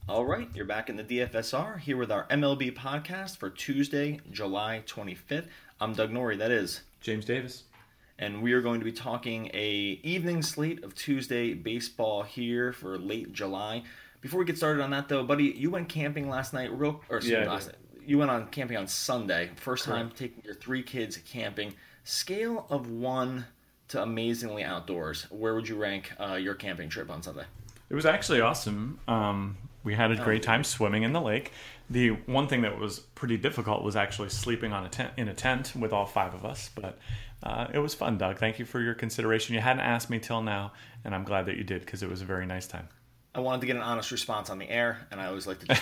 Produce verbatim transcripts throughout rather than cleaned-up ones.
All right, you're back in the D F S R here with our M L B podcast for Tuesday, July twenty-fifth. I'm Doug Norrie, that is. James Davis. And we are going to be talking a evening slate of Tuesday baseball here for late July. Before we get started on that, though, buddy, you went camping last night, real, or yeah, last night. You went on camping on Sunday. First Correct. time taking your three kids camping. Scale of one to amazingly outdoors. Where would you rank uh, your camping trip on Sunday? It was actually awesome. Um, we had a great time swimming in the lake. The one thing that was pretty difficult was actually sleeping on a tent in a tent with all five of us. But uh, it was fun, Doug. Thank you for your consideration. You hadn't asked me till now, and I'm glad that you did because it was a very nice time. I wanted to get an honest response on the air, and I always like to just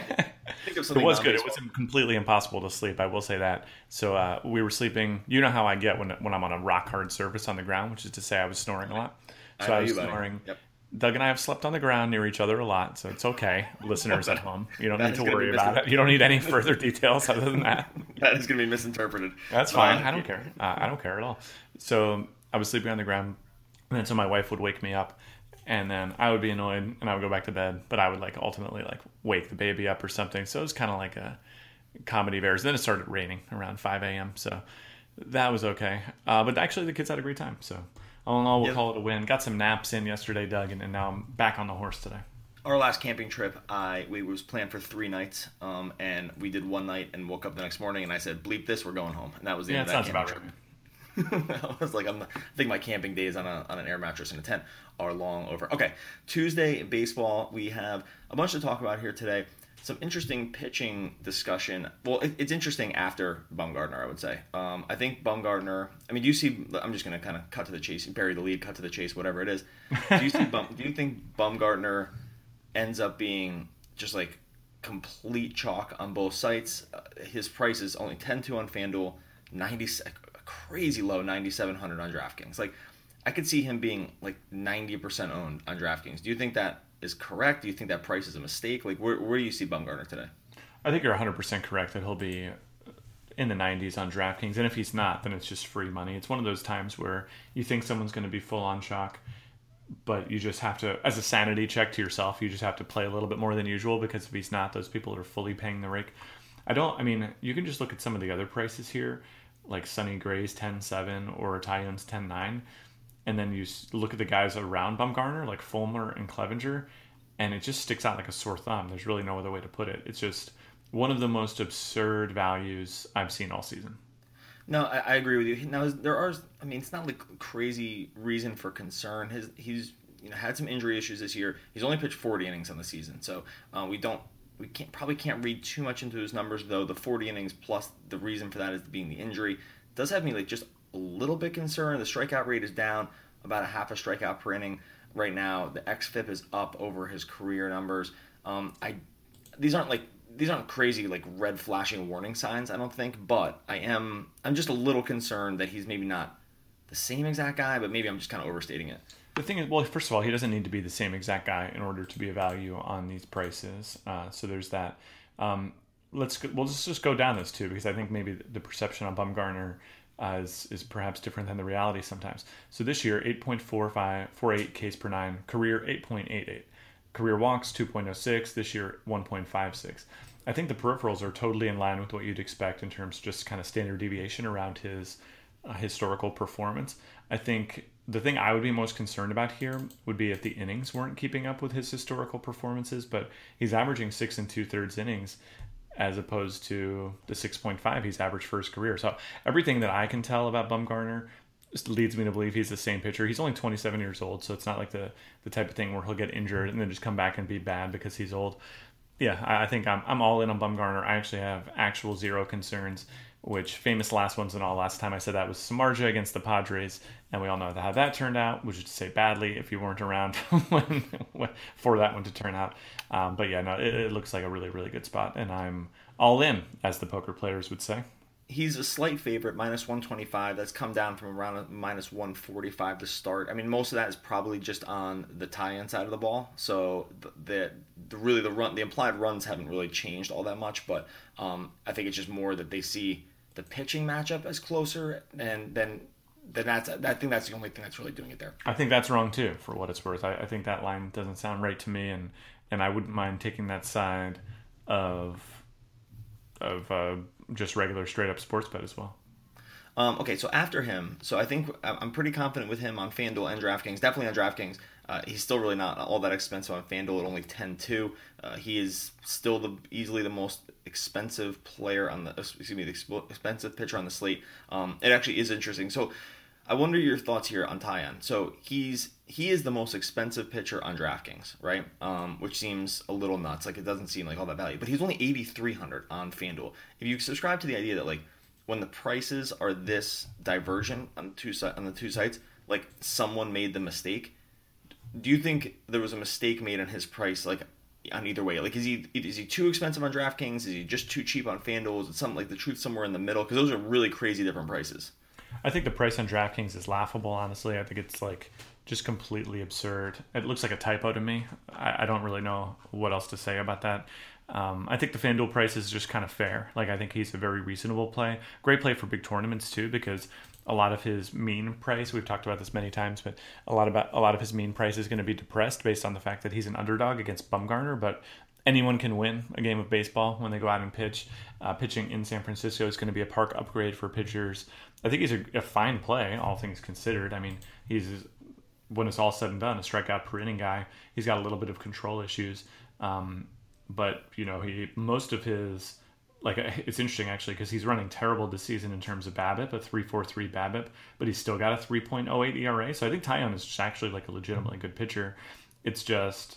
think of something. It was good. non-baseball. It was completely impossible to sleep. I will say that. So uh, we were sleeping. You know how I get when when I'm on a rock hard surface on the ground, which is to say I was snoring a lot. So I, I, I was you, snoring. Yep. Doug and I have slept on the ground near each other a lot, so it's okay. Listeners at home, you don't That need is to gonna worry be about mis- it. You don't need any further details other than that. That is going to be misinterpreted. That's fine. Uh, I don't care. Uh, I don't care at all. So I was sleeping on the ground, and then so my wife would wake me up, and then I would be annoyed, and I would go back to bed. But I would like ultimately like wake the baby up or something. So it was kind of like a comedy of errors. Then it started raining around five a.m. So that was okay. Uh, but actually, the kids had a great time. So all in all, we'll Yep. call it a win. Got some naps in yesterday, Doug, and, and now I'm back on the horse today. Our last camping trip, I we was planned for three nights, um, and we did one night and woke up the next morning, and I said, "Bleep this, we're going home," and that was the Yeah, end that of that sounds camping about trip. I was like, I'm, I think my camping days on a on an air mattress in a tent are long over. Okay, Tuesday baseball, we have a bunch to talk about here today. Some interesting pitching discussion. Well, it, it's interesting after Bumgarner, I would say. Um, I think Bumgarner. I mean, do you see? I'm just going to kind of cut to the chase, bury the lead, cut to the chase, whatever it is. Do you see? Bum, do you think Bumgarner ends up being just like complete chalk on both sites? Uh, his price is only ten two on FanDuel, ninety a crazy low ninety-seven hundred on DraftKings. Like, I could see him being like ninety percent owned on DraftKings. Do you think that is correct? Do you think that price is a mistake? Like, where where do you see Bumgarner today? I think you're one hundred percent correct that he'll be in the nineties on DraftKings. And if he's not, then it's just free money. It's one of those times where you think someone's going to be full on chalk, but you just have to, as a sanity check to yourself, you just have to play a little bit more than usual, because if he's not, those people are fully paying the rake. I don't, I mean, you can just look at some of the other prices here, like Sonny Gray's ten seven or Italian's ten nine. And then you look at the guys around Bumgarner, like Fulmer and Clevenger, and it just sticks out like a sore thumb. There's really no other way to put it. It's just one of the most absurd values I've seen all season. No, I, I agree with you. Now, there are, I mean, it's not like crazy reason for concern. His, he's you know had some injury issues this year. He's only pitched forty innings on the season, so uh, we don't, we can't probably can't read too much into his numbers, though. The forty innings plus the reason for that is being the injury does have me like just a little bit concerned. The strikeout rate is down about a half a strikeout per inning right now. The xFIP is up over his career numbers. Um, I these aren't like these aren't crazy like red flashing warning signs, I don't think, but I am I'm just a little concerned that he's maybe not the same exact guy, but maybe I'm just kind of overstating it. The thing is, well, first of all, he doesn't need to be the same exact guy in order to be a value on these prices. Uh, so there's that. Um, let's go, we'll just just go down this too, because I think maybe the perception on Bumgarner uh, is is perhaps different than the reality sometimes. So this year, eight point four five four eight Ks per nine, career eight point eight eight, career walks two point oh six. This year one point five six. I think the peripherals are totally in line with what you'd expect in terms of just kind of standard deviation around his uh, historical performance. I think the thing I would be most concerned about here would be if the innings weren't keeping up with his historical performances, but he's averaging six and two thirds innings as opposed to the six point five he's averaged for his career. So everything that I can tell about Bumgarner just leads me to believe he's the same pitcher. He's only twenty-seven years old, so it's not like the, the type of thing where he'll get injured and then just come back and be bad because he's old. Yeah, I think I'm I'm all in on Bumgarner. I actually have actual zero concerns, which famous last ones and all. Last time I said that was Samardzija against the Padres, and we all know how that turned out, which is to say badly if you weren't around when, for that one to turn out. Um, but yeah, no, it, it looks like a really, really good spot, and I'm all in, as the poker players would say. He's a slight favorite, minus one twenty-five. That's come down from around a minus one forty-five to start. I mean, most of that is probably just on the tie-in side of the ball. So the, the, the really the run, the implied runs haven't really changed all that much. But um, I think it's just more that they see the pitching matchup as closer, and then then that's I think that's the only thing that's really doing it there. I think that's wrong too, for what it's worth. I, I think that line doesn't sound right to me, and, and I wouldn't mind taking that side of of uh, just regular straight up sports bet as well. Um, okay, so after him, so I think I'm pretty confident with him on FanDuel and DraftKings. Definitely on DraftKings. Uh, he's still really not all that expensive on FanDuel at only ten two. Uh, he is still the easily the most expensive player on the excuse me the expensive pitcher on the slate. Um, it actually is interesting. So I wonder your thoughts here on Taillon. So he's he is the most expensive pitcher on DraftKings, right? Um, which seems a little nuts. Like it doesn't seem like all that value, but he's only eighty-three hundred on FanDuel. If you subscribe to the idea that like when the prices are this divergent on two on the two sites, like someone made the mistake. Do you think there was a mistake made on his price, like on either way? Like, is he is he too expensive on DraftKings? Is he just too cheap on FanDuel? Is it something like the truth somewhere in the middle? Because those are really crazy different prices. I think the price on DraftKings is laughable, honestly. I think it's like just completely absurd. It looks like a typo to me. I, I don't really know what else to say about that. Um, I think the FanDuel price is just kind of fair. Like, I think he's a very reasonable play. Great play for big tournaments, too, because a lot of his mean price, we've talked about this many times, but a lot about a lot of his mean price is going to be depressed based on the fact that he's an underdog against Bumgarner, but anyone can win a game of baseball when they go out and pitch. Uh, pitching in San Francisco is going to be a park upgrade for pitchers. I think he's a, a fine play, all things considered. I mean, he's, when it's all said and done, a strikeout per inning guy. He's got a little bit of control issues. Um, but, you know, he most of his, like, it's interesting actually because he's running terrible this season in terms of BABIP, a three point four three BABIP, but he's still got a three point oh eight E R A. So I think Taillon is just actually like a legitimately good pitcher. It's just,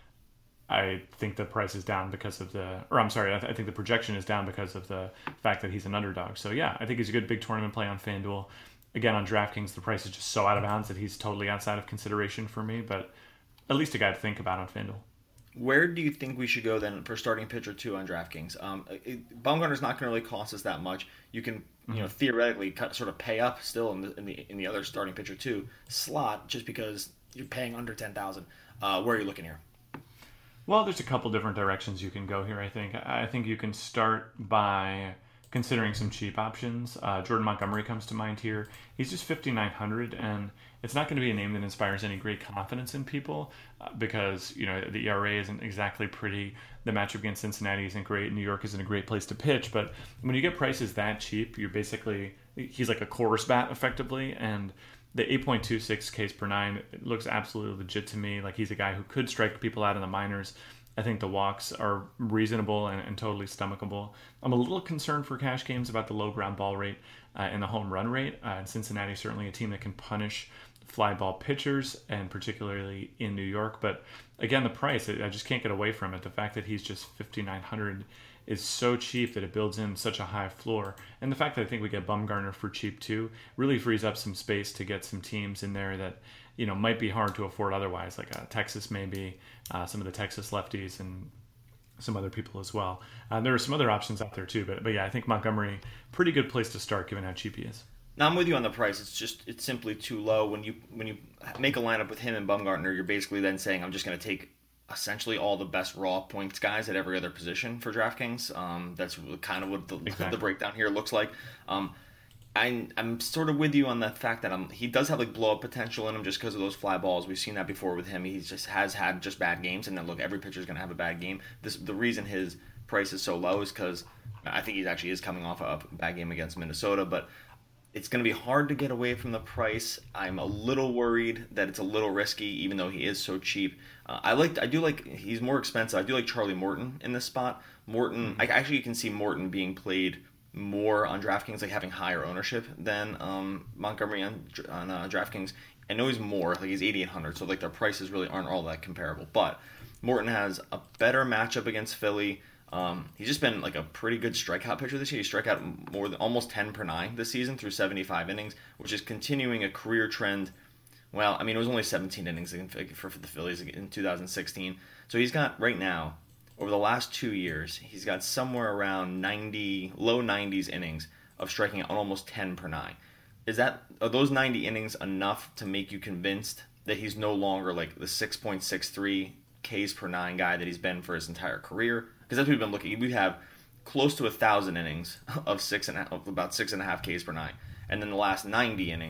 I think the price is down because of the, or I'm sorry, I, th- I think the projection is down because of the fact that he's an underdog. So yeah, I think he's a good big tournament play on FanDuel. Again, on DraftKings, the price is just so out of bounds that he's totally outside of consideration for me, but at least a guy to think about on FanDuel. Where do you think we should go then for starting pitcher two on DraftKings? Um, it, Bumgarner's not going to really cost us that much. You can, you know, theoretically cut, sort of pay up still in the in the in the other starting pitcher two slot just because you're paying under ten thousand. Uh, where are you looking here? Well, there's a couple different directions you can go here. I think I think you can start by considering some cheap options. Uh, Jordan Montgomery comes to mind here. He's just fifty-nine hundred, and it's not going to be a name that inspires any great confidence in people uh, because, you know, the E R A isn't exactly pretty. The matchup against Cincinnati isn't great. New York isn't a great place to pitch. But when you get prices that cheap, you're basically, he's like a chorus bat effectively, and the eight point two six Ks per nine looks absolutely legit to me. Like, he's a guy who could strike people out in the minors. I think the walks are reasonable and, and totally stomachable. I'm a little concerned for cash games about the low ground ball rate uh, and the home run rate. Uh, and Cincinnati is certainly a team that can punish fly ball pitchers, and particularly in New York. But again, the price, I just can't get away from it. The fact that he's just fifty-nine hundred is so cheap that it builds in such a high floor. And the fact that I think we get Bumgarner for cheap too really frees up some space to get some teams in there that, you know, might be hard to afford otherwise, like uh, Texas maybe, uh, some of the Texas lefties and some other people as well. Uh, there are some other options out there too, but but yeah, I think Montgomery, pretty good place to start given how cheap he is. Now, I'm with you on the price. It's just it's simply too low. When you when you make a lineup with him and Bumgarner, you're basically then saying I'm just going to take essentially all the best raw points guys at every other position for DraftKings. Um, that's kind of what the, exactly. the breakdown here looks like. Um, I'm, I'm sort of with you on the fact that I'm, he does have like blow up potential in him just because of those fly balls. We've seen that before with him. He just has had just bad games, and then look, every pitcher is going to have a bad game. This the reason his price is so low is because I think he actually is coming off a bad game against Minnesota, but it's going to be hard to get away from the price. I'm a little worried that it's a little risky, even though he is so cheap. Uh, I like, I do like, he's more expensive. I do like Charlie Morton in this spot. Morton, mm-hmm. I actually can see Morton being played more on DraftKings, like having higher ownership than um, Montgomery on, on uh, DraftKings. I know he's more, like he's eighty-eight hundred, so like their prices really aren't all that comparable. But Morton has a better matchup against Philly. Um, he's just been like a pretty good strikeout pitcher this year. He struck out more than almost ten per nine this season through seventy-five innings, which is continuing a career trend. Well, I mean, it was only seventeen innings for, for the Phillies in two thousand sixteen. So he's got right now, over the last two years, he's got somewhere around ninety, low nineties innings of striking out almost ten per nine. Is that, are those ninety innings enough to make you convinced that he's no longer like the six point six three Ks per nine guy that he's been for his entire career? Because that's what we've been looking. We have close to a thousand innings of six and a, of about six and a half Ks per nine, and then the last ninety innings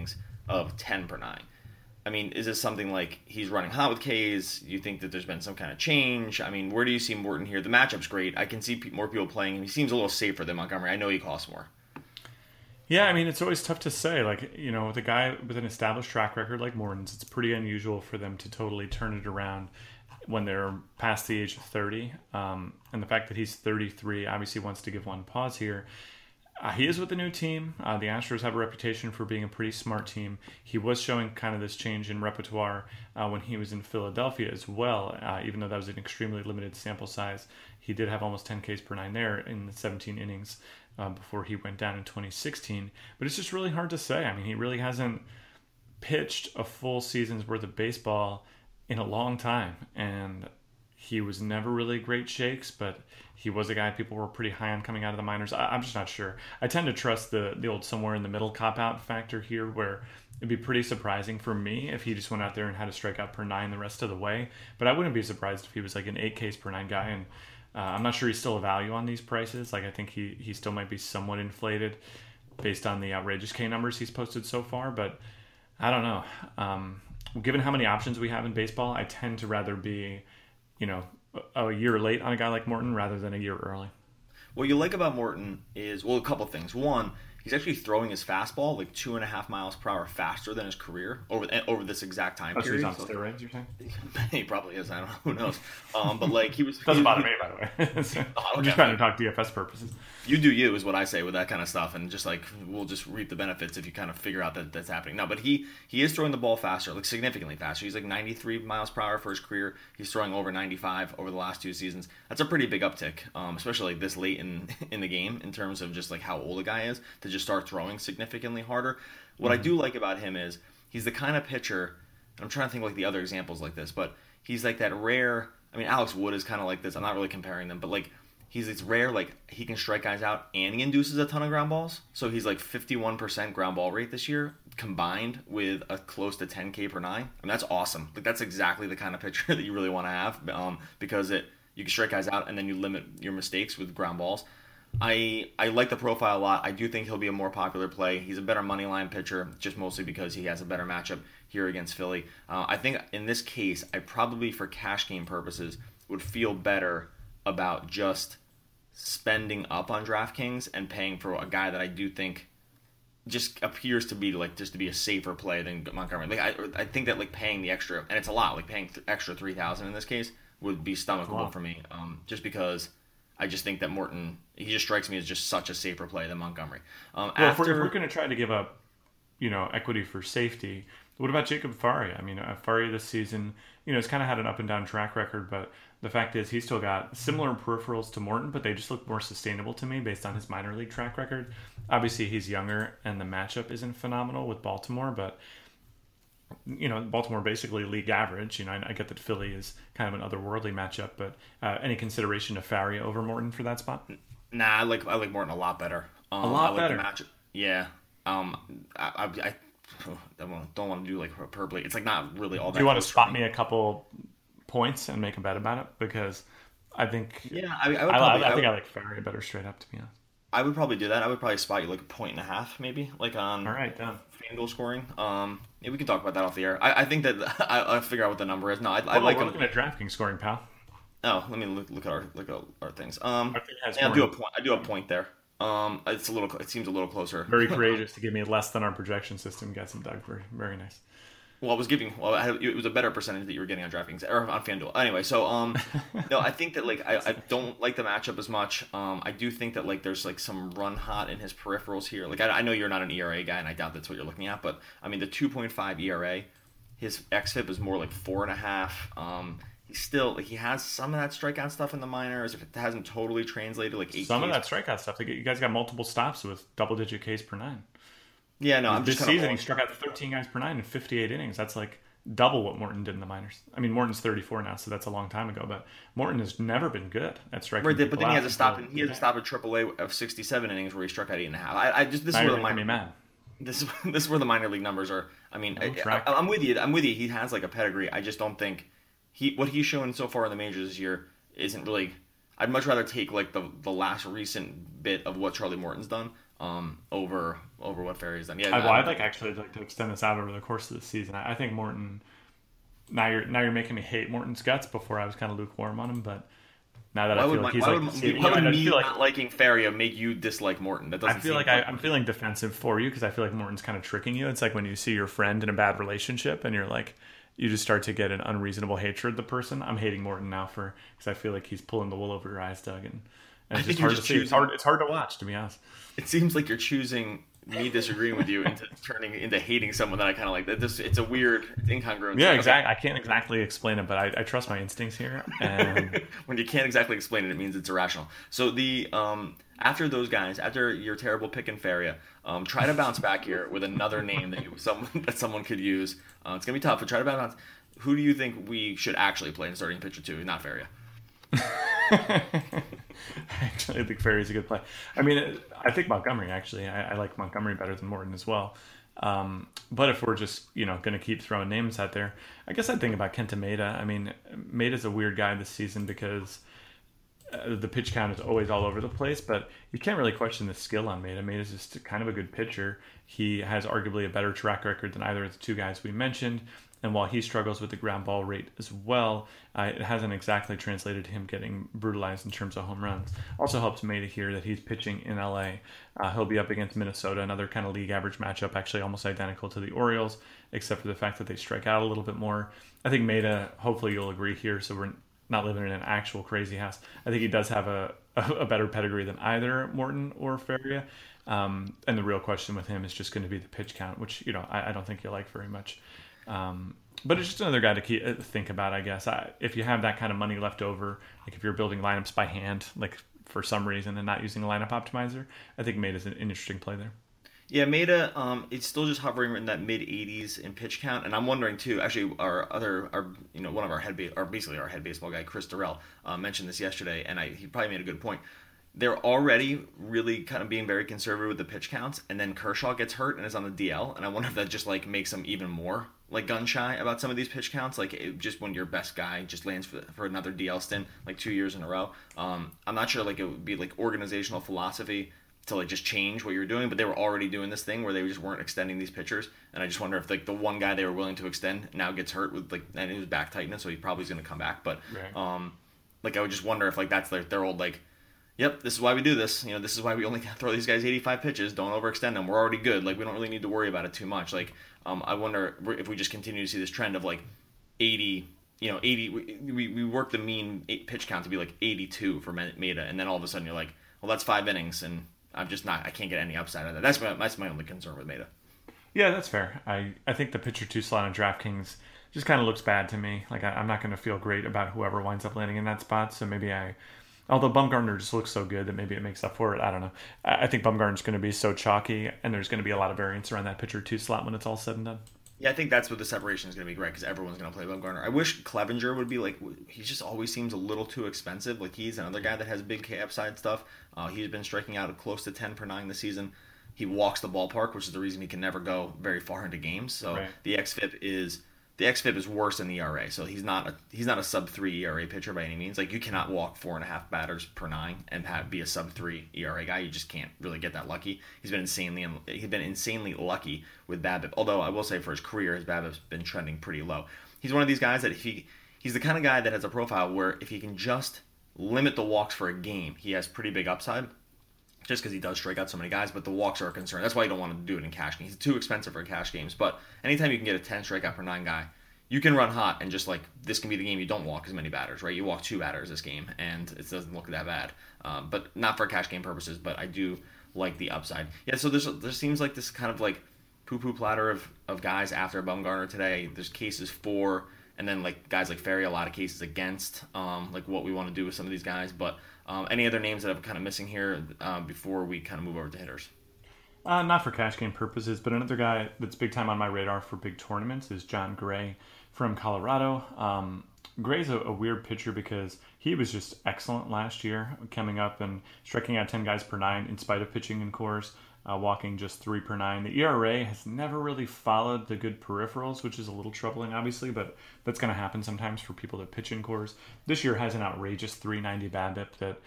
of ten per nine. I mean, is this something like he's running hot with K's? You think that there's been some kind of change? I mean, where do you see Morton here? The matchup's great. I can see more people playing him. He seems a little safer than Montgomery. I know he costs more. Yeah, I mean, it's always tough to say. Like, you know, with a guy with an established track record like Morton's, it's pretty unusual for them to totally turn it around when they're past the age of thirty. Um, and the fact that he's thirty-three obviously wants to give one pause here. Uh, he is with the new team. Uh, the Astros have a reputation for being a pretty smart team. He was showing kind of this change in repertoire uh, when he was in Philadelphia as well, uh, even though that was an extremely limited sample size. He did have almost ten Ks per nine there in the seventeen innings uh, before he went down in twenty sixteen. But it's just really hard to say. I mean, he really hasn't pitched a full season's worth of baseball in a long time. And he was never really great shakes, but he was a guy people were pretty high on coming out of the minors. I, I'm just not sure. I tend to trust the the old somewhere in the middle cop-out factor here, where it'd be pretty surprising for me if he just went out there and had a strikeout per nine the rest of the way. But I wouldn't be surprised if he was like an eight Ks per nine guy. And uh, I'm not sure he's still a value on these prices. Like, I think he, he still might be somewhat inflated based on the outrageous K numbers he's posted so far. But I don't know. Um, given how many options we have in baseball, I tend to rather be, you know, a year late on a guy like Morton rather than a year early. What you like about Morton is, well, a couple things. One, he's actually throwing his fastball like two and a half miles per hour faster than his career over over this exact time oh, period. So he's on steroids, you're saying? He probably is. I don't know. Who knows? Um, but like he was. Doesn't he, bother he, me, by the way. So, oh, I'm just trying to talk D F S purposes. You do you is what I say with that kind of stuff, and just like we'll just reap the benefits if you kind of figure out that that's happening. No, but he he is throwing the ball faster, like significantly faster. He's like ninety-three miles per hour for his career. He's throwing over ninety-five over the last two seasons. That's a pretty big uptick, um, especially like this late in in the game in terms of just like how old a guy is to just start throwing significantly harder. What mm-hmm. I do like about him is he's the kind of pitcher. I'm trying to think like the other examples like this, but he's like that rare. I mean, Alex Wood is kind of like this. I'm not really comparing them, but like. He's it's rare, like he can strike guys out and he induces a ton of ground balls. So he's like fifty-one percent ground ball rate this year, combined with a close to ten K per nine. I mean, that's awesome. Like that's exactly the kind of pitcher that you really want to have, um, because it you can strike guys out and then you limit your mistakes with ground balls. I I like the profile a lot. I do think he'll be a more popular play. He's a better money line pitcher, just mostly because he has a better matchup here against Philly. Uh, I think in this case, I probably for cash game purposes would feel better about just spending up on DraftKings and paying for a guy that I do think just appears to be like just to be a safer play than Montgomery. Like I, I think that like paying the extra, and it's a lot, like paying th- extra three thousand in this case would be stomachable wow. for me. Um, just because I just think that Morton, he just strikes me as just such a safer play than Montgomery. Um, well, after, if we're, if we're going to try to give up, you know, equity for safety, what about Jacob Faria? I mean, uh, Faria this season, you know, has kind of had an up and down track record, but the fact is he's still got similar peripherals to Morton, but they just look more sustainable to me based on his minor league track record. Obviously, he's younger, and the matchup isn't phenomenal with Baltimore, but, you know, Baltimore basically league average. You know, I, I get that Philly is kind of an otherworldly matchup, but uh, any consideration of Faria over Morton for that spot? Nah, I like I like Morton a lot better. Um, a lot I like better? The matchup. Yeah. Um, I, I, I don't want to do like hyperbole. It's like not really all that. Do you want to spot me me a couple points and make a bet about it? Because I think yeah, I, I, would I, probably, I, I think I, would, I like Faria better straight up, to be honest. I would probably do that. I would probably spot you like a point and a half, maybe, like on all right, done. FanDuel scoring. Um, yeah, we can talk about that off the air. I, I think that I, I'll figure out what the number is. No, I, I oh, like. We're them. looking at DraftKings scoring, pal. Oh, let me look, look at our look at our things. Um, our thing has yeah, I do a point. I do a point there. Um, it's a little. It seems a little closer. Very courageous to give me less than our projection system. Got some Doug. Very, very nice. Well, I was giving. Well, I had, it was a better percentage that you were getting on DraftKings or on FanDuel. Anyway, so um, no, I think that like I, I don't like the matchup as much. Um, I do think that like there's like some run hot in his peripherals here. Like I, I know you're not an E R A guy, and I doubt that's what you're looking at. But I mean, the two point five E R A, his xFIP is more like four and a half. Um, he's still like he has some of that strikeout stuff in the minors. If it hasn't totally translated, like eight. Some Ks. of that strikeout stuff. You guys got multiple stops with double digit Ks per nine. Yeah, no, I'm this just season he struck out thirteen guys per nine in fifty-eight innings. That's like double what Morton did in the minors. I mean, Morton's thirty-four now, so that's a long time ago. But Morton has never been good at striking. Right, but then he has a stop. In, he has a stop at triple A of sixty-seven innings where he struck out eight and a half. I, I just this now is where you're the minor, me mad. This is this is where the minor league numbers are. I mean, I, track. I, I'm with you. I'm with you. He has like a pedigree. I just don't think he what he's shown so far in the majors this year isn't really. I'd much rather take like the the last recent bit of what Charlie Morton's done um, over over what Ferry's done. Yeah, I, I well, I'd don't like think- actually like to extend this out over the course of the season. I, I think Morton. Now you're now you're making me hate Morton's guts. Before I was kind of lukewarm on him, but now that why I would, feel my, like he's why like, would, see, why would I me feel like not liking Faria make you dislike Morton? That I doesn't feel seem like I, I'm feeling defensive for you because I feel like Morton's kind of tricking you. It's like when you see your friend in a bad relationship and you're like, you just start to get an unreasonable hatred of the person. I'm hating Morton now for because I feel like he's pulling the wool over your eyes, Doug, and, and I it's think just you're hard just to see. It's choosing- hard. It's hard to watch, to be honest. It seems like you're choosing me disagreeing with you into turning into hating someone that I kind of like. That this it's a weird it's incongruent. Yeah, Okay. exactly. I can't exactly explain it, but I, I trust my instincts here. And When you can't exactly explain it, it means it's irrational. So the um after those guys, after your terrible pick in Faria, um, try to bounce back here with another name that you someone that someone could use. Uh, it's gonna be tough, but try to bounce. Who do you think we should actually play in starting pitcher two? Not Faria. actually, I think Ferry's a good play. I mean, I think Montgomery actually. I, I like Montgomery better than Morton as well. Um, but if we're just you know going to keep throwing names out there, I guess I'd think about Kenta Maeda. I mean, Maeda's a weird guy this season because uh, the pitch count is always all over the place, but you can't really question the skill on Maeda. Maeda's just kind of a good pitcher. He has arguably a better track record than either of the two guys we mentioned. And while he struggles with the ground ball rate as well, uh, it hasn't exactly translated to him getting brutalized in terms of home runs. Also helps Maeda here that he's pitching in L A. Uh, he'll be up against Minnesota, another kind of league average matchup, actually almost identical to the Orioles, except for the fact that they strike out a little bit more. I think Maeda, hopefully you'll agree here, so we're not living in an actual crazy house. I think he does have a, a better pedigree than either Morton or Faria. Um, and the real question with him is just going to be the pitch count, which you know I, I don't think you like very much. Um, but it's just another guy to keep, uh, think about, I guess. I, if you have that kind of money left over, like if you're building lineups by hand, like for some reason, and not using a lineup optimizer, I think Maeda's an interesting play there. Yeah, Maeda, um, it's still just hovering in that mid eighties in pitch count, and I'm wondering too. Actually, our other, our you know, one of our head, ba- or basically our head baseball guy, Chris Durrell, uh, mentioned this yesterday, and I, he probably made a good point. They're already really kind of being very conservative with the pitch counts, and then Kershaw gets hurt and is on the D L, and I wonder if that just like makes them even more like gun shy about some of these pitch counts. Like it, just when your best guy just lands for, for another D L stint, like two years in a row. Um, I'm not sure like it would be like organizational philosophy to like just change what you're doing, but they were already doing this thing where they just weren't extending these pitchers, and I just wonder if like the one guy they were willing to extend now gets hurt with like and it was back tightness, so he probably is going to come back. But Right. um, like I would just wonder if like that's their their old like. Yep, this is why we do this. You know, this is why we only throw these guys eighty-five pitches. Don't overextend them. We're already good. Like, we don't really need to worry about it too much. Like, um, I wonder if we just continue to see this trend of like eighty. You know, eighty. We we work the mean pitch count to be like eighty-two for Maeda, and then all of a sudden you're like, well, that's five innings, and I'm just not. I can't get any upside out of that. That's my that's my only concern with Maeda. Yeah, that's fair. I, I think the pitcher two slot on DraftKings just kind of looks bad to me. Like I, I'm not going to feel great about whoever winds up landing in that spot. So maybe I. Although Bumgarner just looks so good that maybe it makes up for it. I don't know. I think Bumgarner's going to be so chalky, and there's going to be a lot of variance around that pitcher two slot when it's all said and done. Yeah, I think that's what the separation is going to be great because everyone's going to play Bumgarner. I wish Clevenger would be like, he just always seems a little too expensive. Like he's another guy that has big K upside stuff. Uh, he's been striking out close to ten per nine this season. He walks the ballpark, which is the reason he can never go very far into games. So Right. the xFIP is the xFIP is worse than the E R A. So he's not a he's not a sub three E R A pitcher by any means. Like you cannot walk four and a half batters per nine and have, be a sub three E R A guy. You just can't really get that lucky. He's been insanely he's been insanely lucky with BABIP. Although I will say for his career, his BABIP's been trending pretty low. He's one of these guys that if he he's the kind of guy that has a profile where if he can just limit the walks for a game, he has pretty big upside. Just because he does strike out so many guys, but the walks are a concern. That's why you don't want to do it in cash games. He's too expensive for cash games. But anytime you can get a ten strikeout per nine guy, you can run hot and just like this can be the game you don't walk as many batters, right? You walk two batters this game, and it doesn't look that bad. Um, but not for cash game purposes. But I do like the upside. Yeah. So there's there seems like this kind of like poo poo platter of of guys after Bumgarner today. There's cases for, and then like guys like Ferry, a lot of cases against, um, like what we want to do with some of these guys, but. Um, any other names that I'm kind of missing here uh, before we kind of move over to hitters? Uh, not for cash game purposes, but another guy that's big time on my radar for big tournaments is John Gray from Colorado. Um, Gray's a, a weird pitcher because he was just excellent last year, coming up and striking out ten guys per nine in spite of pitching in cores, uh, walking just three per nine. The E R A has never really followed the good peripherals, which is a little troubling, obviously, but that's going to happen sometimes for people that pitch in cores. This year has an outrageous three ninety BABIP that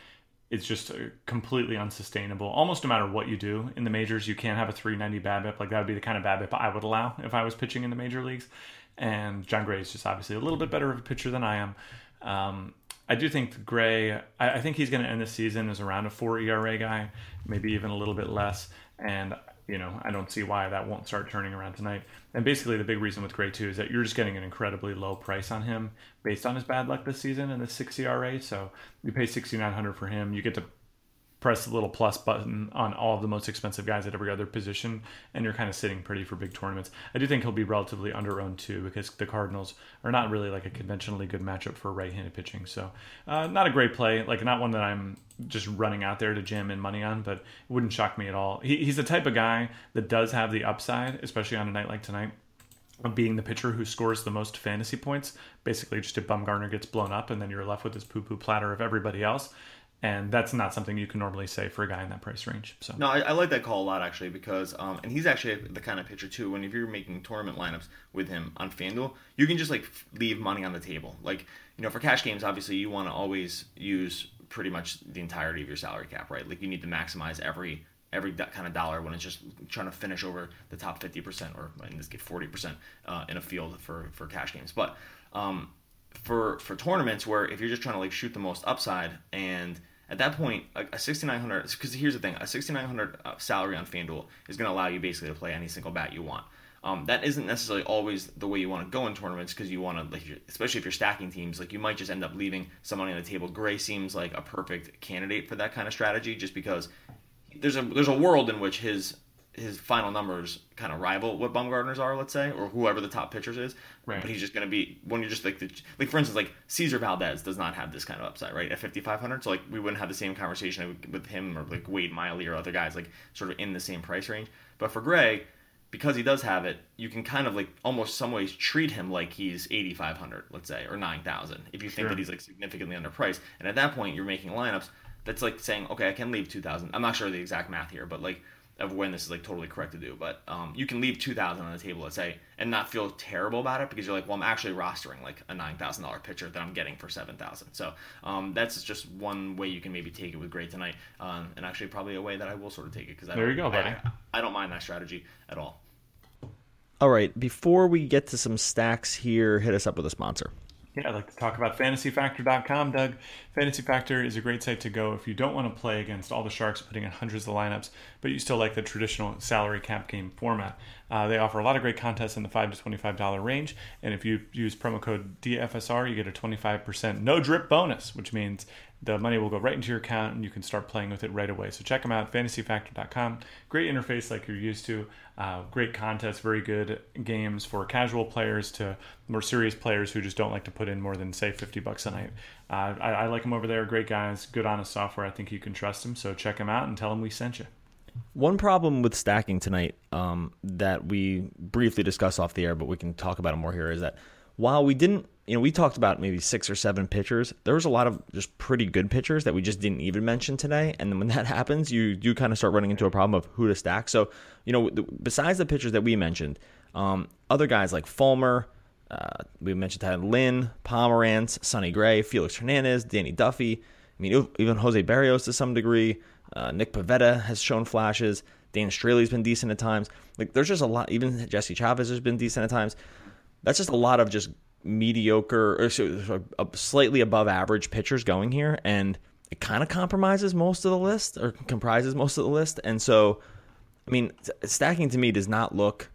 it's just completely unsustainable. Almost no matter what you do in the majors, you can't have a three ninety BABIP. Like that would be the kind of BABIP I would allow if I was pitching in the major leagues. And John Gray is just obviously a little bit better of a pitcher than I am. Um, I do think Gray, I, I think he's going to end the season as around a four E R A guy, maybe even a little bit less. And, you know, I don't see why that won't start turning around tonight. And basically the big reason with Gray, too, is that you're just getting an incredibly low price on him based on his bad luck this season and the six E R A. So you pay sixty-nine hundred dollars for him. You get to press the little plus button on all of the most expensive guys at every other position, and you're kind of sitting pretty for big tournaments. I do think he'll be relatively under-owned too, because the Cardinals are not really like a conventionally good matchup for right-handed pitching. So uh, not a great play, like not one that I'm just running out there to jam in money on, but it wouldn't shock me at all. He, he's the type of guy that does have the upside, especially on a night like tonight, of being the pitcher who scores the most fantasy points. Basically just if Bumgarner gets blown up and then you're left with this poo-poo platter of everybody else. And that's not something you can normally say for a guy in that price range. So no, I, I like that call a lot actually, because um, and he's actually the kind of pitcher too. When if you're making tournament lineups with him on FanDuel, you can just like leave money on the table. Like, you know, for cash games, obviously you want to always use pretty much the entirety of your salary cap, right? Like you need to maximize every every kind of dollar when it's just trying to finish over the top fifty percent, or in this case forty percent uh, in a field for for cash games. But um, for for tournaments where if you're just trying to like shoot the most upside, and at that point, a sixty-nine hundred, because here's the thing, a sixty-nine hundred uh, salary on FanDuel is going to allow you basically to play any single bat you want. Um, that isn't necessarily always the way you want to go in tournaments, because you want to, like, especially if you're stacking teams, like you might just end up leaving some money on the table. Gray seems like a perfect candidate for that kind of strategy, just because there's a there's a world in which his his final numbers kind of rival what Bumgarner's are, let's say, or whoever the top pitchers is. Right. But he's just going to be, when you're just like, the, like for instance, like Cesar Valdez does not have this kind of upside, right? At fifty-five hundred, so like we wouldn't have the same conversation with him or like Wade Miley or other guys like sort of in the same price range. But for Gray, because he does have it, you can kind of like almost some ways treat him like he's eighty-five hundred, let's say, or nine thousand, if you think Sure. that he's like significantly underpriced. And at that point, you're making lineups that's like saying, okay, I can leave two thousand. I'm not sure of the exact math here, but like of when this is like totally correct to do. But um, you can leave two thousand on the table, let's say, and not feel terrible about it, because you're like, well, I'm actually rostering like a nine thousand dollars pitcher that I'm getting for seven thousand. So um, that's just one way you can maybe take it with Gray tonight, um, and actually probably a way that I will sort of take it, because There you go, buddy. I, I don't mind that strategy at all. All right, before we get to some stacks here, hit us up with a sponsor. Yeah, I'd like to talk about fantasy factor dot com, Doug. Fantasy Factor is a great site to go if you don't want to play against all the sharks putting in hundreds of lineups, but you still like the traditional salary cap game format. Uh, they offer a lot of great contests in the five to twenty-five dollars range, and if you use promo code D F S R, you get a twenty-five percent no-drip bonus, which means the money will go right into your account and you can start playing with it right away. So check them out, fantasy factor dot com. Great interface like you're used to. Uh, great contests, very good games for casual players to more serious players who just don't like to put in more than, say, fifty bucks a night. Uh, I, I like them over there. Great guys, good, honest software. I think you can trust them. So check them out and tell them we sent you. One problem with stacking tonight um, that we briefly discussed off the air, but we can talk about it more here, is that while we didn't, you know, we talked about maybe six or seven pitchers, there was a lot of just pretty good pitchers that we just didn't even mention today. And then when that happens, you do kind of start running into a problem of who to stack. So, you know, besides the pitchers that we mentioned, um, other guys like Fulmer, uh, we mentioned that Lynn, Pomerantz, Sonny Gray, Felix Hernandez, Danny Duffy. I mean, even Jose Barrios to some degree. Uh, Nick Pivetta has shown flashes. Dan Straley's been decent at times. Like, there's just a lot. Even Jesse Chavez has been decent at times. That's just a lot of just mediocre or slightly above average pitchers going here, and it kind of compromises most of the list, or comprises most of the list. And so, I mean, stacking to me does not look.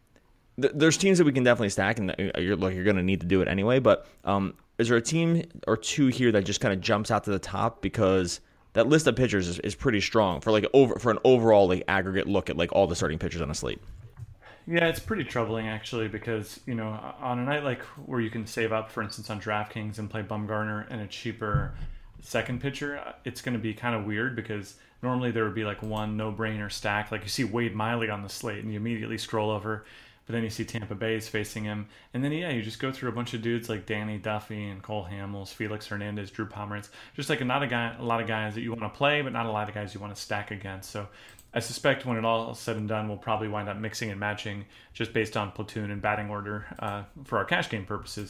There's teams that we can definitely stack, and you're like you're going to need to do it anyway. But um, is there a team or two here that just kind of jumps out to the top, because that list of pitchers is, is pretty strong for like over for an overall like aggregate look at like all the starting pitchers on a slate? Yeah, it's pretty troubling actually, because, you know, on a night like where you can save up, for instance, on DraftKings and play Bumgarner and a cheaper second pitcher, it's going to be kind of weird, because normally there would be like one no-brainer stack. Like you see Wade Miley on the slate and you immediately scroll over, but then you see Tampa Bay is facing him. And then, yeah, you just go through a bunch of dudes like Danny Duffy and Cole Hamels, Felix Hernandez, Drew Pomeranz. Just like not a, guy, a lot of guys that you want to play, but not a lot of guys you want to stack against. So I suspect when it all is said and done, we'll probably wind up mixing and matching just based on platoon and batting order uh, for our cash game purposes.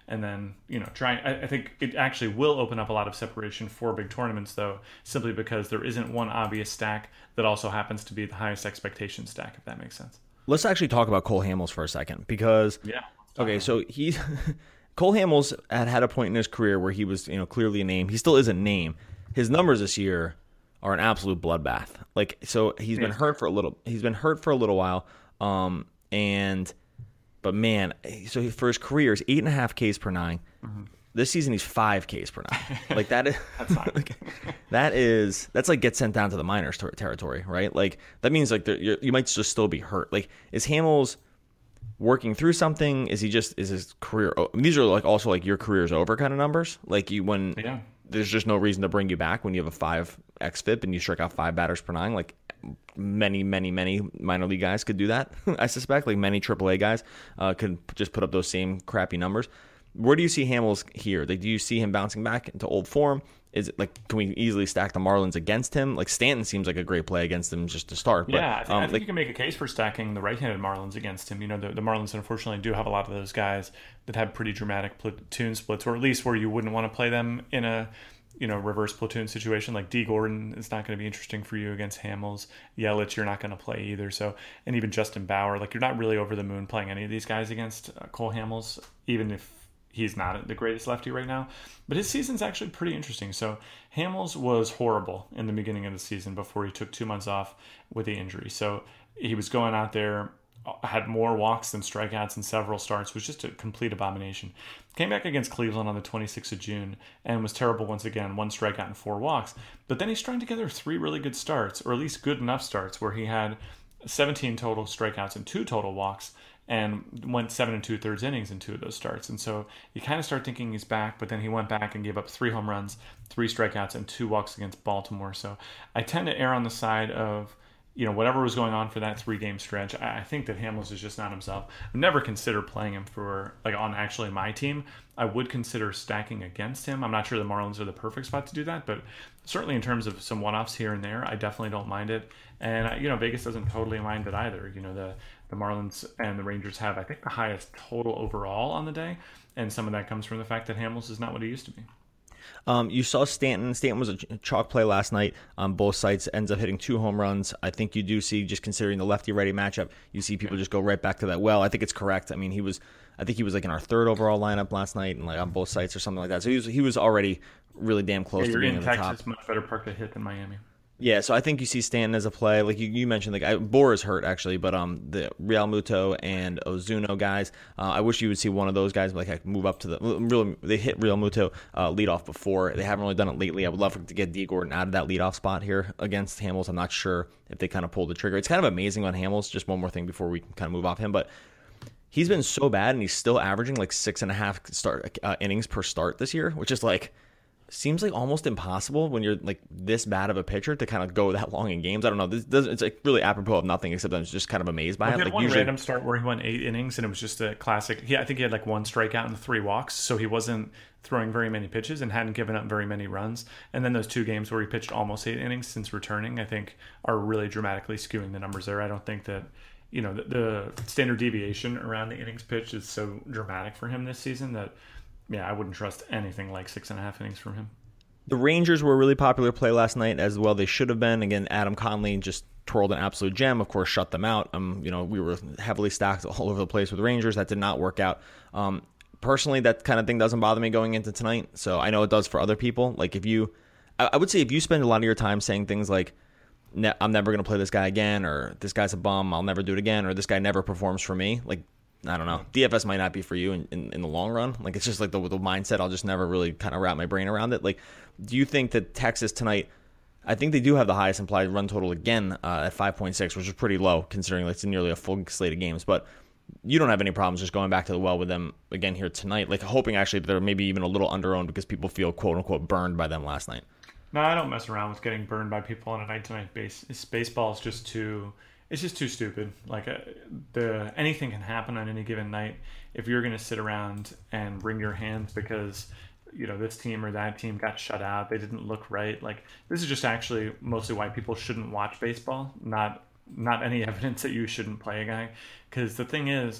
and then, you know, try. I, I think it actually will open up a lot of separation for big tournaments, though, simply because there isn't one obvious stack that also happens to be the highest expectation stack, if that makes sense. Let's actually talk about Cole Hamels for a second, because yeah. Okay, so he Cole Hamels had had a point in his career where he was, you know, clearly a name. He still is a name. His numbers this year are an absolute bloodbath. Like, so he's been hurt for a little. He's been hurt for a little while. Um, and but man, so he, for his career, he's eight and a half Ks per nine. Mm-hmm. This season, he's five Ks per nine. Like that is that's like, that is that's like get sent down to the minors ter- territory, right? Like that means like you might just still be hurt. Like, is Hamels working through something? Is he just is his career? I mean, these are like also like your career's over kind of numbers. Like you when yeah. there's just no reason to bring you back when you have a five X F I P and you strike out five batters per nine. Like many, many, many minor league guys could do that. I suspect like many triple A guys uh, could just put up those same crappy numbers. Where do you see Hamels here? Like, do you see him bouncing back into old form? Is it like, can we easily stack the Marlins against him? Like Stanton seems like a great play against him just to start. But, yeah, I think, um, I think like, you can make a case for stacking the right-handed Marlins against him. You know, the, the Marlins unfortunately do have a lot of those guys that have pretty dramatic platoon splits, or at least where you wouldn't want to play them in a, you know, reverse platoon situation. Like D. Gordon is not going to be interesting for you against Hamels. Yelich, you're not going to play either. So, and even Justin Bauer, like you're not really over the moon playing any of these guys against uh, Cole Hamels, even if he's not the greatest lefty right now. But his season's actually pretty interesting. So Hamels was horrible in the beginning of the season before he took two months off with the injury. So he was going out there, had more walks than strikeouts in several starts, was just a complete abomination. Came back against Cleveland on the twenty-sixth of June and was terrible once again, one strikeout and four walks. But then he strung together three really good starts, or at least good enough starts, where he had seventeen total strikeouts and two total walks, and went seven and two thirds innings in two of those starts. And so you kind of start thinking he's back, but then he went back and gave up three home runs, three strikeouts, and two walks against Baltimore. So I tend to err on the side of, you know, whatever was going on for that three-game stretch. I think that Hamels is just not himself. I've never considered playing him for, like, on actually my team. I would consider stacking against him. I'm not sure the Marlins are the perfect spot to do that, but certainly in terms of some one-offs here and there, I definitely don't mind it. And, you know, Vegas doesn't totally mind it either. You know, the, the Marlins and the Rangers have, I think, the highest total overall on the day, and some of that comes from the fact that Hamels is not what he used to be. Um, you saw Stanton. Stanton was a chalk play last night on both sites, ends up hitting two home runs. I think you do see, just considering the lefty-righty matchup, you see people just go right back to that well. I think it's correct. I mean, he was, I think he was like in our third overall lineup last night and like on both sites or something like that. So he was, he was already really damn close yeah, to being in at the top. Texas, much better park to hit than Miami. Yeah, so I think you see Stanton as a play. Like you, you mentioned, like I, Bohr is hurt actually, but um, the Real Muto and Ozuna guys, uh, I wish you would see one of those guys like move up to the. Really, they hit Real Muto uh, leadoff before. They haven't really done it lately. I would love to get D. Gordon out of that leadoff spot here against Hamels. I'm not sure if they kind of pulled the trigger. It's kind of amazing on Hamels. Just one more thing before we can kind of move off him, but he's been so bad, and he's still averaging like six and a half start uh, innings per start this year, which is like. Seems like almost impossible when you're like this bad of a pitcher to kind of go that long in games. I don't know. This doesn't. It's like really apropos of nothing, except I'm just kind of amazed by well, it. He had like one usually, random start where he went eight innings, and it was just a classic. He, I think he had like one strikeout and three walks, so he wasn't throwing very many pitches and hadn't given up very many runs. And then those two games where he pitched almost eight innings since returning, I think, are really dramatically skewing the numbers there. I don't think that. You know, the, the standard deviation around the innings pitched is so dramatic for him this season that, yeah, I wouldn't trust anything like six and a half innings from him. The Rangers were a really popular play last night, as well they should have been. Again, Adam Conley just twirled an absolute gem. Of course, shut them out. Um, you know, we were heavily stacked all over the place with the Rangers. That did not work out. Um, personally, that kind of thing doesn't bother me going into tonight. So I know it does for other people. Like if you, I, I would say if you spend a lot of your time saying things like, ne- "I'm never going to play this guy again," or "This guy's a bum, I'll never do it again," or "This guy never performs for me," like. I don't know. D F S might not be for you in, in, in the long run. Like it's just like the, the mindset. I'll just never really kind of wrap my brain around it. Like, do you think that Texas tonight? I think they do have the highest implied run total again uh, at five point six, which is pretty low considering it's nearly a full slate of games. But you don't have any problems just going back to the well with them again here tonight. Like hoping actually that they're maybe even a little underowned because people feel quote unquote burned by them last night. No, I don't mess around with getting burned by people on a night to night basis. Baseball is just too. It's just too stupid. Like uh, the anything can happen on any given night. If you're going to sit around and wring your hands because you know this team or that team got shut out, they didn't look right. Like this is just actually mostly why people shouldn't watch baseball. Not not any evidence that you shouldn't play a guy. Because the thing is,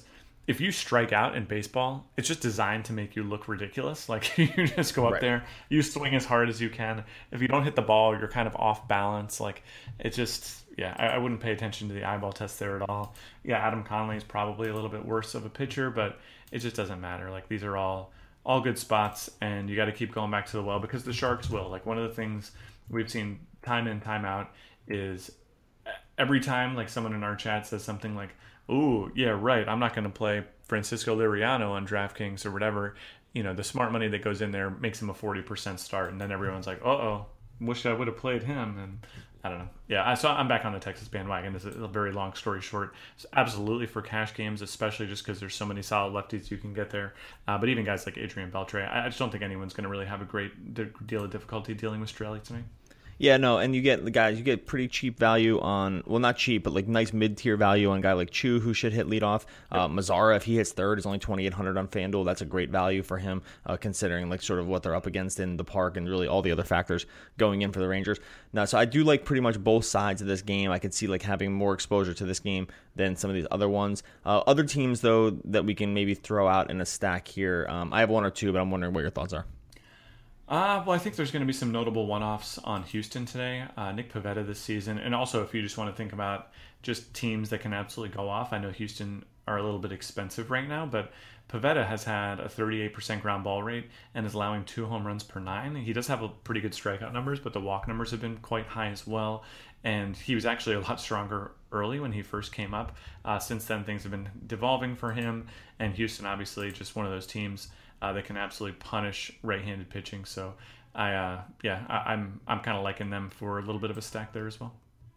if you strike out in baseball, it's just designed to make you look ridiculous. Like you just go up Right. there, you swing as hard as you can. If you don't hit the ball, you're kind of off balance. Like it just, yeah, I, I wouldn't pay attention to the eyeball test there at all. Yeah, Adam Conley is probably a little bit worse of a pitcher, but it just doesn't matter. Like these are all all good spots, and you got to keep going back to the well because the Sharks will. Like one of the things we've seen time in, time out is every time like someone in our chat says something like, "Ooh, yeah, right, I'm not going to play Francisco Liriano on DraftKings or whatever," you know, the smart money that goes in there makes him a forty percent start, and then everyone's like, "Uh-oh, wish I would have played him." And I don't know. Yeah, I saw. I'm back on the Texas bandwagon. This is a very long story short. It's absolutely for cash games, especially just because there's so many solid lefties you can get there. Uh, but even guys like Adrian Beltre, I, I just don't think anyone's going to really have a great d- deal of difficulty dealing with Strelly tonight. Yeah, no, and you get the guys, you get pretty cheap value on, well, not cheap, but like nice mid-tier value on a guy like Chu, who should hit leadoff. Uh, Mazzara, if he hits third, is only twenty-eight hundred on FanDuel. That's a great value for him, uh, considering like sort of what they're up against in the park and really all the other factors going in for the Rangers. Now, so I do like pretty much both sides of this game. I could see like having more exposure to this game than some of these other ones. Uh, other teams, though, that we can maybe throw out in a stack here. Um, I have one or two, but I'm wondering what your thoughts are. Uh, well, I think there's going to be some notable one-offs on Houston today. Uh, Nick Pivetta this season. And also, if you just want to think about just teams that can absolutely go off, I know Houston are a little bit expensive right now, but Pivetta has had a thirty-eight percent ground ball rate and is allowing two home runs per nine. He does have a pretty good strikeout numbers, but the walk numbers have been quite high as well. And he was actually a lot stronger early when he first came up. Uh, since then, things have been devolving for him. And Houston, obviously, just one of those teams Uh, that can absolutely punish right-handed pitching. So, I uh, yeah, I, I'm I'm kind of liking them for a little bit of a stack there as well.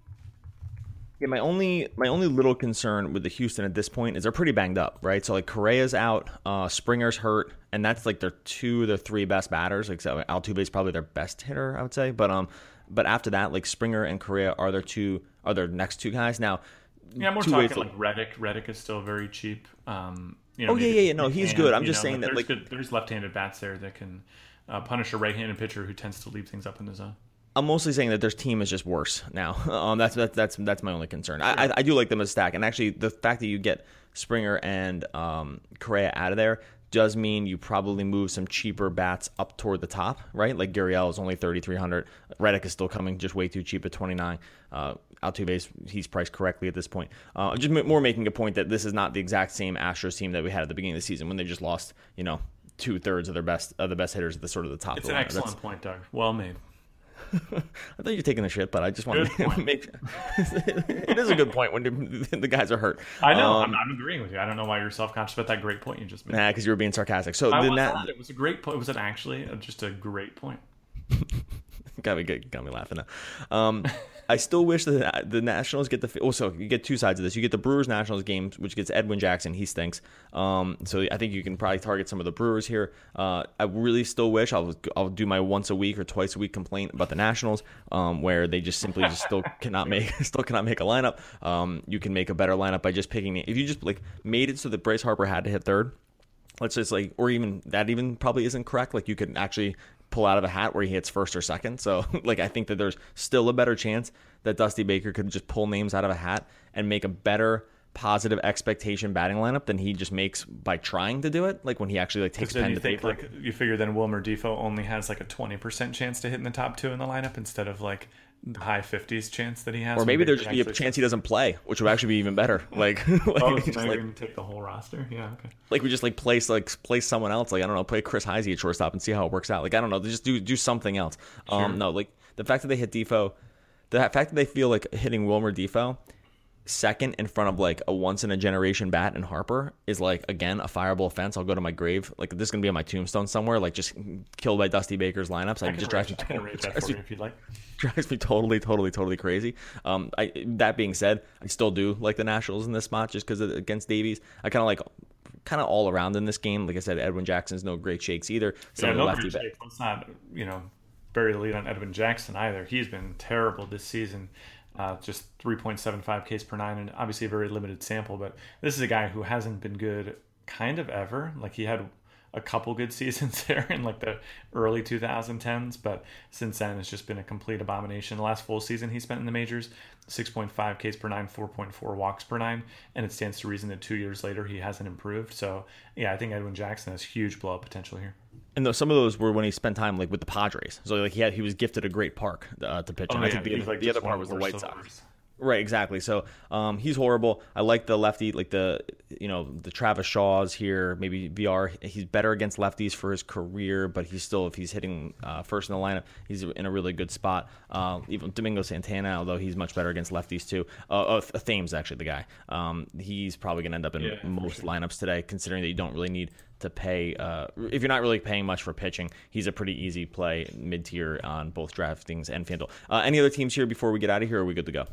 Yeah, my only my only little concern with the Houston at this point is they're pretty banged up, right? So like Correa's out, uh, Springer's hurt, and that's like their two, their three best batters. Like so Altuve is probably their best hitter, I would say. But um, but after that, like Springer and Correa are their two, are their next two guys now. Yeah, I'm more two talking ways like Reddick. Reddick is still very cheap. Um, you know, oh yeah, maybe yeah, yeah. No, he's hand, good. I'm you just know, saying that there's like good, there's left-handed bats there that can uh, punish a right-handed pitcher who tends to leave things up in the zone. I'm mostly saying that their team is just worse now. Um, that's that's that's that's my only concern. I, I I do like them as a stack, and actually the fact that you get Springer and um, Correa out of there does mean you probably move some cheaper bats up toward the top, right? Like Gurriel is only thirty-three hundred. Reddick is still coming just way too cheap at twenty-nine. Uh, Altuve, he's priced correctly at this point. Uh, just more making a point that this is not the exact same Astros team that we had at the beginning of the season when they just lost, you know, two thirds of their best of the best hitters at the sort of the top. It's of the an lineup. excellent That's, point, Doug. Well made. I thought you were taking the shit, but I just want Good to make. It is a good point when the guys are hurt. I know. Um, I'm, I'm agreeing with you. I don't know why you're self-conscious about that great point you just made. Nah, because you were being sarcastic. So I the was Na- not. It was a great point. Was it actually just a great point? got me good, got me laughing now. Um, I still wish that the Nationals get the. Also, you get two sides of this. You get the Brewers Nationals game, which gets Edwin Jackson. He stinks. Um, so I think you can probably target some of the Brewers here. Uh, I really still wish I'll I'll do my once a week or twice a week complaint about the Nationals, um, where they just simply just still cannot make still cannot make a lineup. Um, you can make a better lineup by just picking. If you just like made it so that Bryce Harper had to hit third. Let's just like, or even that even probably isn't correct. Like you could actually pull out of a hat where he hits first or second. So like I think that there's still a better chance that Dusty Baker could just pull names out of a hat and make a better positive expectation batting lineup than he just makes by trying to do it. Like when he actually like takes So pen you to think paper. like you figure then Wilmer Defoe only has like a twenty percent chance to hit in the top two in the lineup instead of like the high fifties chance that he has. Or maybe when there's Baker just be a actually- chance he doesn't play, which would actually be even better. Like, like, Oh, just so now like, you're gonna take the whole roster? Yeah, okay. like we just like place like place someone else. Like I don't know, play Chris Heisey at shortstop and see how it works out. Like I don't know, just do do something else. Sure. Um, no, like the fact that they hit Defoe, the fact that they feel like hitting Wilmer Defoe second in front of like a once in a generation bat and Harper is like again a fireable offense. I'll go to my grave. Like this is gonna be on my tombstone somewhere. Like just killed by Dusty Baker's lineups. I Like can just drives me, arrange- I can arrange that drives for me you if you'd like. drives me totally, totally, totally crazy. Um, I that being said, I still do like the Nationals in this spot just because against Davies. I kind of like kind of all around in this game. Like I said, Edwin Jackson's no great shakes either. Some Yeah, of the no lefty great bat. shape. Let's not, you know, bury the lead on Edwin Jackson either. He's been terrible this season. Uh, just three point seven five Ks per nine, and obviously a very limited sample. But this is a guy who hasn't been good kind of ever. Like he had a couple good seasons there in like the early twenty tens, but since then it's just been a complete abomination. The last full season he spent in the majors, six point five Ks per nine, four point four walks per nine, and it stands to reason that two years later he hasn't improved. So yeah, I think Edwin Jackson has huge blow up potential here. And those, some of those were when he spent time like with the Padres. So like he had he was gifted a great park uh, to pitch. Oh, and yeah, I think the, like the other part was the White Sox. Right, exactly. So um, he's horrible. I like the lefty, like the you know the Travis Shaws here, maybe V R. He's better against lefties for his career, but he's still, if he's hitting uh, first in the lineup, he's in a really good spot. Uh, even Domingo Santana, although he's much better against lefties too. Uh, uh, Thames actually the guy. Um, he's probably going to end up in yeah, most sure. lineups today, considering that you don't really need to pay. Uh, if you're not really paying much for pitching, he's a pretty easy play mid tier on both DraftKings and FanDuel. Uh, any other teams here before we get out of here? Or are we good to go?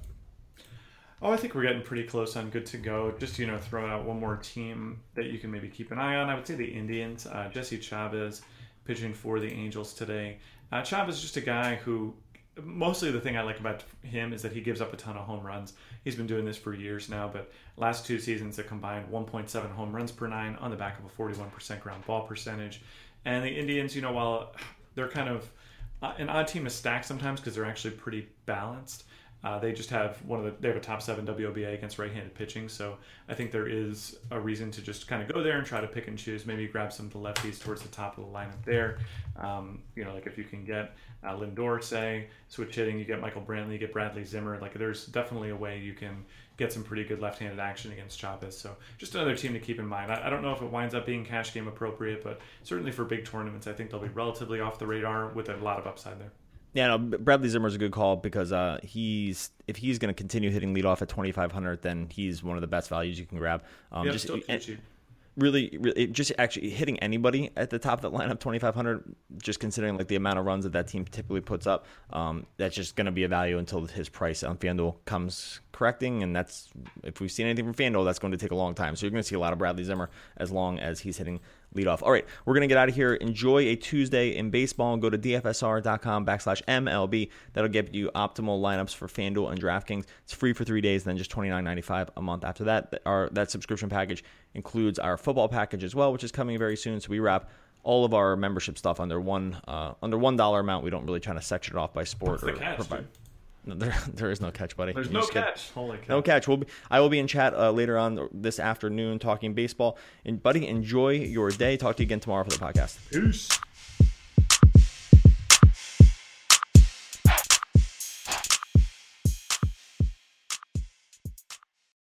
Oh, I think we're getting pretty close on good to go. Just, you know, throwing out one more team that you can maybe keep an eye on. I would say the Indians. Uh, Jesse Chavez pitching for the Angels today. Uh, Chavez is just a guy who, mostly the thing I like about him is that he gives up a ton of home runs. He's been doing this for years now, but last two seasons, a combined one point seven home runs per nine on the back of a forty-one percent ground ball percentage. And the Indians, you know, while they're kind of an odd team to stack sometimes because they're actually pretty balanced, Uh, they just have one of the they have a top seven W O B A against right-handed pitching, so I think there is a reason to just kind of go there and try to pick and choose. Maybe grab some of the lefties towards the top of the lineup there. Um, you know, like if you can get uh, Lindor, say, switch hitting, you get Michael Brantley, you get Bradley Zimmer. Like there's definitely a way you can get some pretty good left-handed action against Chavez. So just another team to keep in mind. I, I don't know if it winds up being cash game appropriate, but certainly for big tournaments, I think they'll be relatively off the radar with a lot of upside there. Yeah, no, Bradley Zimmer's a good call because uh, he's if he's going to continue hitting leadoff at twenty-five hundred, then he's one of the best values you can grab. Um, yeah, just still and, cheap. Really, really, just actually hitting anybody at the top of that lineup, twenty-five hundred, just considering like the amount of runs that that team typically puts up, um, that's just going to be a value until his price on FanDuel comes correcting, and that's if we've seen anything from FanDuel, that's going to take a long time. So you're going to see a lot of Bradley Zimmer as long as he's hitting leadoff. All right, we're going to get out of here. Enjoy a Tuesday in baseball and go to dfsr.com backslash MLB. That'll get you optimal lineups for FanDuel and DraftKings. It's free for three days, then just twenty-nine ninety-five a month after that. Our that subscription package includes our football package as well, which is coming very soon. So we wrap all of our membership stuff under one uh, under one dollar amount. We don't really try to section it off by sport. What's or the catch, provide. dude? No, there, there is no catch, buddy. There's You no just get- catch. Holy cow. No catch. We'll be, I will be in chat uh, later on this afternoon talking baseball. And buddy, enjoy your day. Talk to you again tomorrow for the podcast. Peace.